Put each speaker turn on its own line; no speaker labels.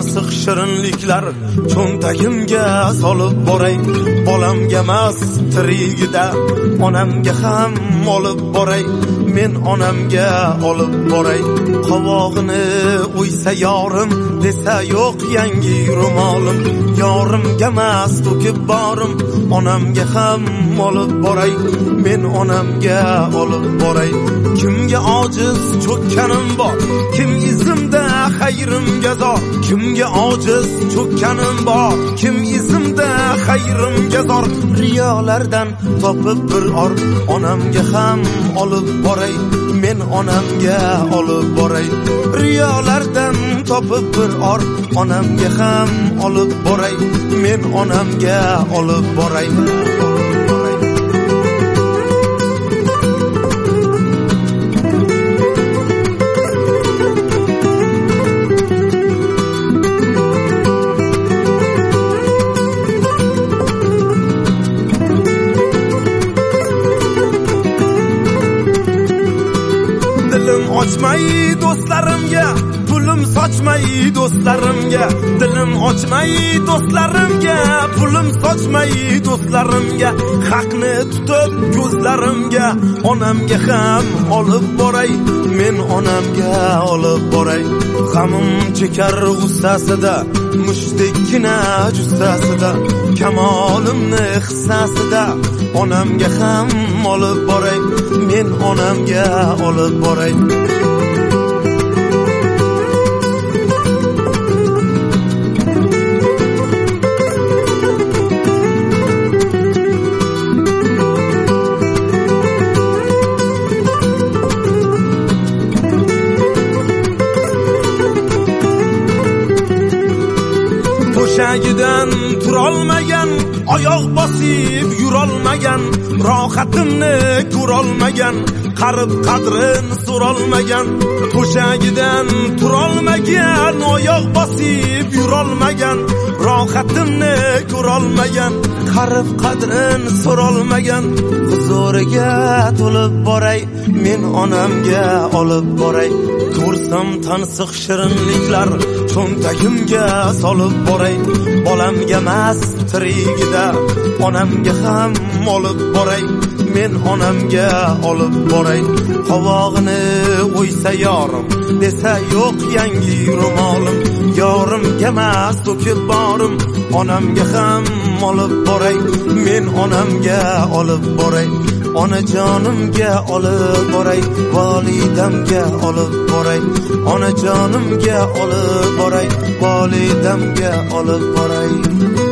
tansiq shirinliklar cho'ntagimga solib boray. Bolamga emas tirigida onamga ham olib boray. Men onamga olib boray. Qovog'ini o'ysa yorim desa yo'q yangi ro'molim. Yorimga emas to'kib borim, onamga ham olib boray. Men onamga olib boray. Kimga ojiz cho'kkanim bor, kim izimda xayrimga zor. Kimga ojiz cho'kkanim bor, kim izimda xayrimga zor. Riyolardan topib bir or, onamga ham olib boray. Men onamga olib boray. Riyolardan topib bir or, onamga ham olib boray. Men onamga olib boray. Dilim ochmay do'stlarimga, pulim sochmay do'stlarimga. Dilim ochmay do'stlarimga, pulim sochmay do'stlarimga. Haqni tutib ko'zlarimga, onamga ham olib boray. Men onamga olib boray. G'amim chekar g'ussasida, mushtikkina jussasida, kamolimni hissasida onamga ham olib boray. Men onamga olib boray. To'shagidan turolmagan, oyoq bosib yurolmagan, rohatimni ko'rolmagan, qarib qadrin so'rolmagan. To'shagidan turolmagan, oyoq bosib yurolmagan, rohatimni ko'rolmagan, qarib qadrin so'rolmagan. Huzuriga to'lib boray, men onamga olib boray. Ko'rsam tansiq shirinliklar cho'ntagimga solib boray. Bolamga emas tirigida onamga ham olib boray. Men onamga olib boray. Qovog'ini o'ysa yorim desa yo'q yangi ro'molim. Yorimga emas to'kib borim, onamga ham olib boray. Men onamga olib boray. Onajonimga olib boray, volidamga olib boray. Onajonimga olib boray, volidamga olib boray.